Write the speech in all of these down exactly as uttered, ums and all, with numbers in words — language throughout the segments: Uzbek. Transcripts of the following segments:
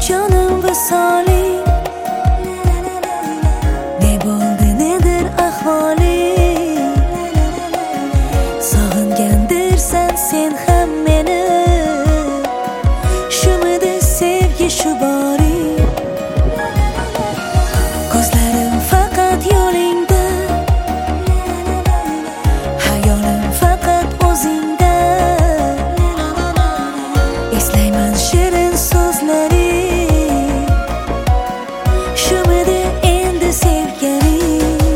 jonim visoling, ne bo'ldi, nedir ahvoling? Sog'ingandirsan sen ham meni, shumidi sevgi shu boring? Ko'zlarim faqat yo'lingda, hayolim faqat o'zingda. Eslayman shirin so'zlaring, shumidi endi sevganing?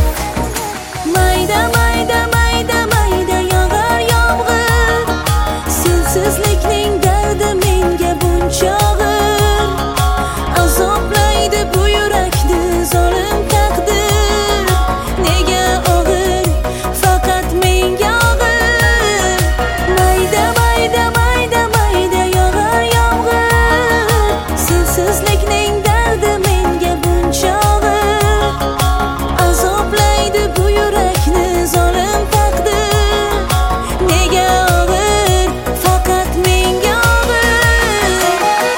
Mayda mayda mayda mayda yog'ar yomg'ir, sensizlikning dardi menga buncha og'ir. Azoblaydi bu yurakni zolim taqdir, nega og'ir, faqat menga og'ir. Mayda mayda mayda mayda yog'ar yomg'ir, sensizlikning dardi menga buncha og'ir. Azoblaydi bu yurakni zolim taqdir, nega og'ir, faqat menga og'ir.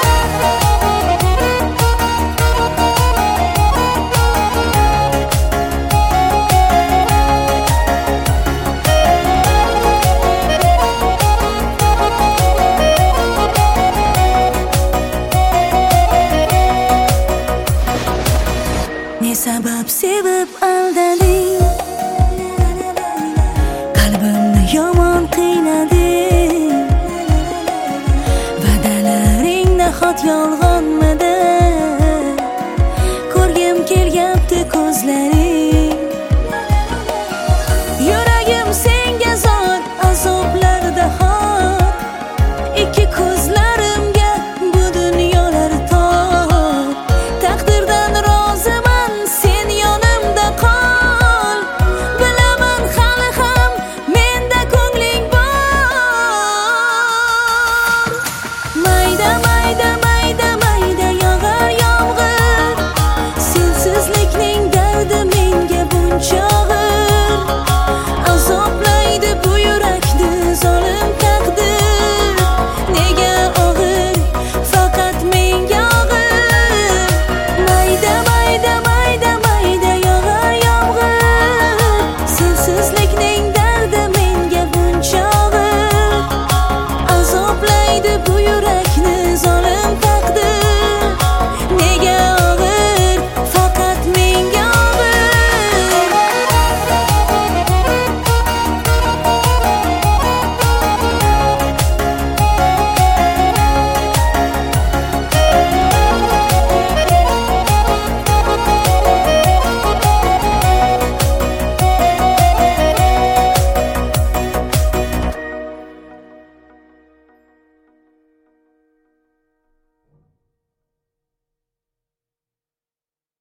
Ne sabab sevib aldading, qalbimni yomon qiynading. Va'dalaring nahot yolg'on?